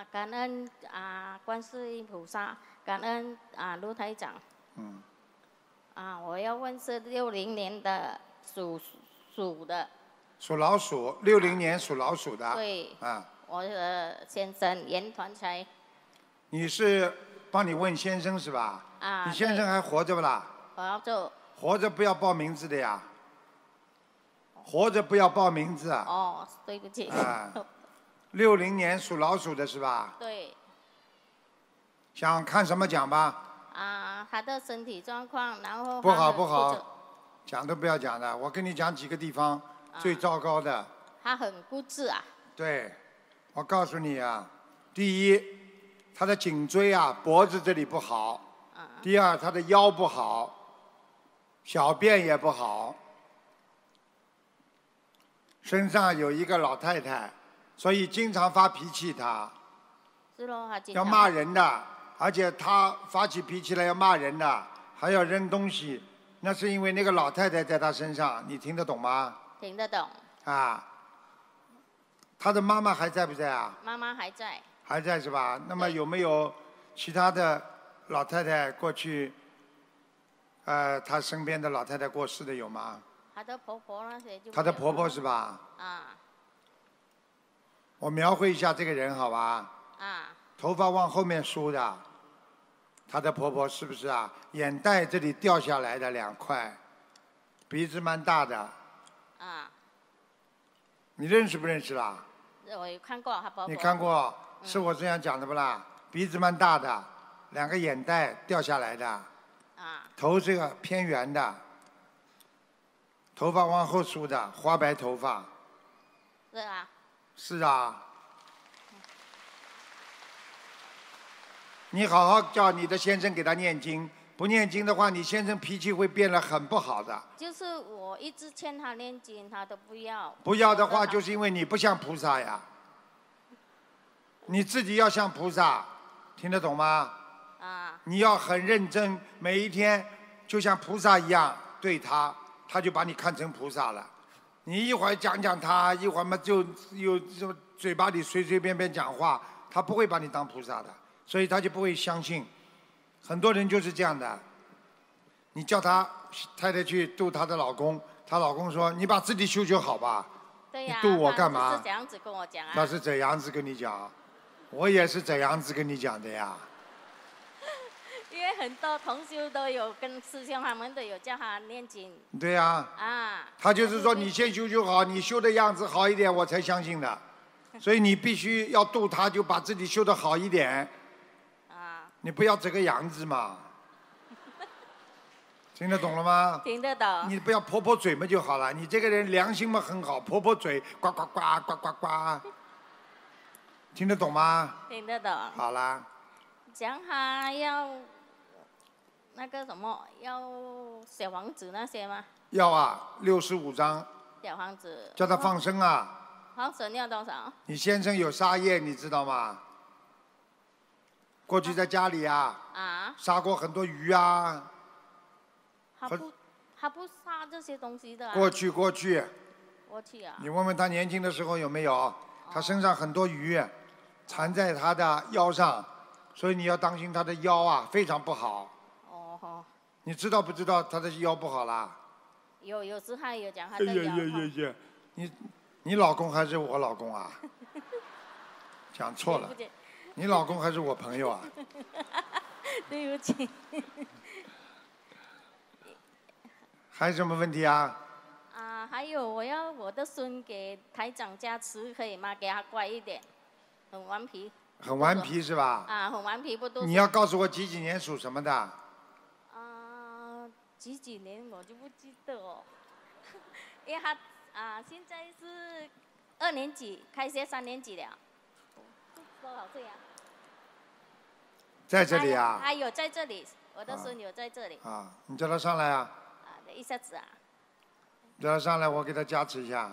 感恩观世音菩萨，感恩卢台长。我要问是60年的属的。 属老鼠，60年属老鼠的。 对。我的先生严团才。 你是帮你问先生是吧？你先生还活着不啦？ 活着。 活着不要报名字的呀。活着不要报名字。 哦，对不起。 60年属老鼠的是吧？ 对。 想看什么讲吧？ 他的身体状况，然后不好，讲都不要讲的。我跟你讲几个地方最糟糕的。 他很固执啊。 对，我告诉你啊，第一，他的颈椎脖子这里不好。第二，他的腰不好，小便也不好，身上有一个老太太，所以经常发脾气他。 是咯， 要骂人的。而且他发起脾气来要骂人的，还要扔东西，那是因为那个老太太在他身上，你听得懂吗？ 听得懂。 他的妈妈还在不在啊？ 妈妈还在。 还在是吧？那么有没有其他的老太太过去？他身边的老太太过世的有吗？ 她的婆婆那些就。 她的婆婆是吧？我描绘一下这个人好吧？头发往后面梳的，她的婆婆是不是啊？眼袋这里掉下来的2块，鼻子蛮大的。你认识不认识啦？ 我有看过她婆婆。 你看过？是我这样讲的不啦？鼻子蛮大的，2个眼袋掉下来的。头这个偏圆的，头发往后梳的，花白头发。 是啊。 是啊。你好好叫你的先生给他念经，不念经的话，你先生脾气会变得很不好的。 就是我一直劝他念经，他都不要。 不要的话，就是因为你不像菩萨呀。你自己要像菩萨，听得懂吗？你要很认真，每一天就像菩萨一样对他，他就把你看成菩萨了。你一会儿讲讲他，一会儿嘛就有嘴巴里随随便便讲话，他不会把你当菩萨的。所以他就不会相信，很多人就是这样的。你叫他太太去度她的老公，她老公说：“你把自己修修好吧。” 对呀。 你度我干嘛？ 他是这样子跟我讲啊。 他是这样子跟你讲，我也是这样子跟你讲的呀。 因为很多同修都有跟师兄他们都有叫他念经。 对呀。他就是说你先修修好，你修的样子好一点，我才相信的。所以你必须要度他，就把自己修得好一点。你不要这个样子嘛，听得懂了吗？ 听得懂。 你不要泼泼嘴嘛就好了。你这个人良心嘛很好，泼泼嘴，呱呱呱呱呱呱，听得懂吗？ 听得懂。 好啦。 讲他要那个什么，要小房子那些吗？ 要啊，65张。 小房子。 叫他放生啊。 放生要多少？ 你先生有杀业，你知道吗？过去在家里杀过很多鱼啊。 他不杀这些东西的。 过去。过去啊。 你问问他年轻的时候有没有？他身上很多鱼，缠在他的腰上，所以你要当心他的腰非常不好。你知道不知道他的腰不好啦？ 有时他有讲他的腰痛。 你老公还是我老公啊？讲错了。你老公还是我朋友啊？ 对不起。 还有什么问题啊？ 还有我要我的孙给台长加持可以吗？给他乖一点，很顽皮。 很顽皮是吧？ 很顽皮不读书。 你要告诉我几年属什么的？ 几年我就不记得哦，因为他现在是2年级，开学3年级了。多少岁啊？ 在这里啊？ 他有在这里，我的孙有在这里。 你叫他上来啊。 一下子啊。 叫他上来，我给他加持一下。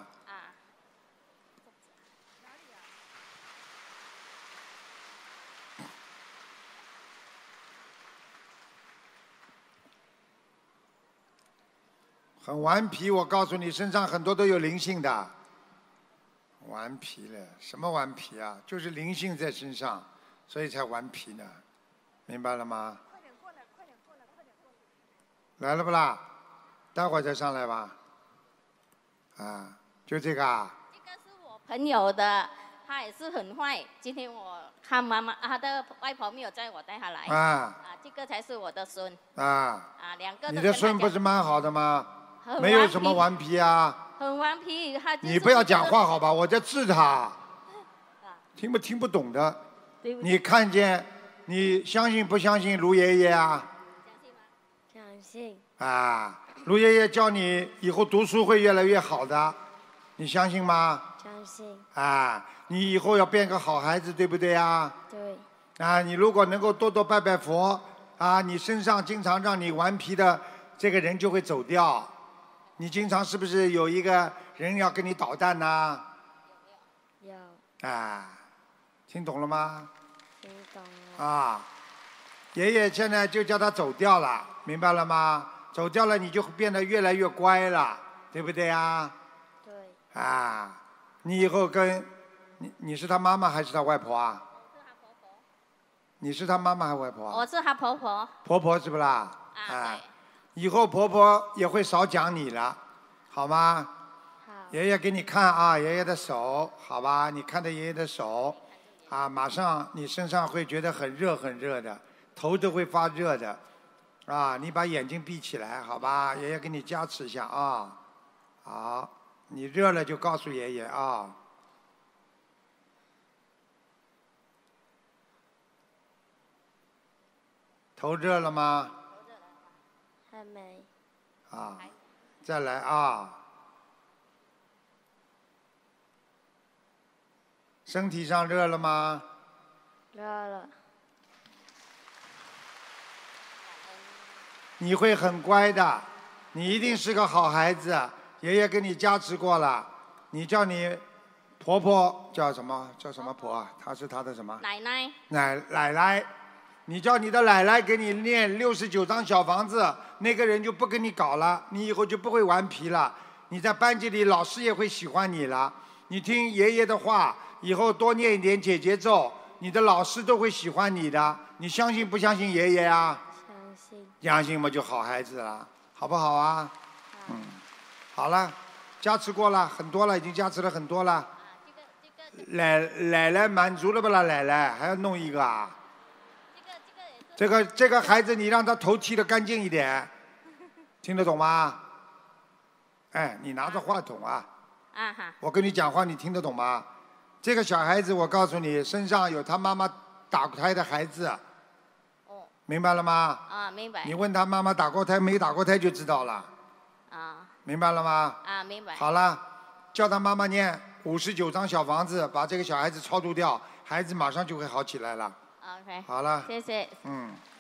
很顽皮，我告诉你，身上很多都有灵性的。 顽皮了，什么顽皮啊？就是灵性在身上，所以才顽皮呢，明白了吗？快点过来，快点过来，快点过来。来了不啦？待会儿再上来吧。啊，就这个啊。 这个是我朋友的，他也是很坏。今天我看妈妈，他的外婆没有在，我带他来。这个才是我的孙。两个。 你的孙不是蛮好的吗？没有什么顽皮啊。 很顽皮，他。 你不要讲话好吧？我在治他。听不懂的。你看见，你相信不相信卢爷爷啊？ 相信。 卢爷爷教你以后读书会越来越好的，你相信吗？ 相信。 你以后要变个好孩子，对不对啊？ 对。 你如果能够多多拜拜佛，你身上经常让你顽皮的这个人就会走掉。你经常是不是有一个人要跟你捣蛋呢？ 有。 听懂了吗？ 听懂了。 爷爷现在就叫他走掉了，明白了吗？走掉了，你就变得越来越乖了，对不对啊？ 对。 你以后跟你是他妈妈还是他外婆啊？ 我是他婆婆。 你是他妈妈还是外婆啊？ 我是他婆婆。 婆婆是不啦？ 对。 以后婆婆也会少讲你了，好吗？ 好。 爷爷给你看爷爷的手，好吧？你看着爷爷的手，马上你身上会觉得很热很热的，头都会发热的，你把眼睛闭起来，好吧？爷爷给你加持一下啊。好，你热了就告诉爷爷啊。头热了吗？ 还没。 再来啊。身体上热了吗？ 热了。 你会很乖的，你一定是个好孩子。爷爷给你加持过了，你叫你婆婆叫什么？叫什么婆啊？她是她的什么？ 奶奶。 奶奶，你叫你的奶奶给你念69张小房子，那个人就不跟你搞了，你以后就不会顽皮了。你在班级里，老师也会喜欢你了。你听爷爷的话，以后多念一点解结咒，你的老师都会喜欢你的。你相信不相信爷爷啊？ 相信。 相信嘛就好孩子了，好不好啊？好了，加持过了很多了，已经加持了很多了。奶奶满足了不啦？奶奶还要弄一个啊？这个孩子你让他头剃得干净一点，听得懂吗？你拿着话筒啊。我跟你讲话你听得懂吗？这个小孩子我告诉你，身上有他妈妈打过胎的孩子。明白了吗？ 明白。 你问他妈妈打过胎没打过胎就知道了。明白了吗？ 明白。 好了，叫他妈妈念59张小房子，把这个小孩子超度掉，孩子马上就会好起来了。 OK。 好了。 谢谢。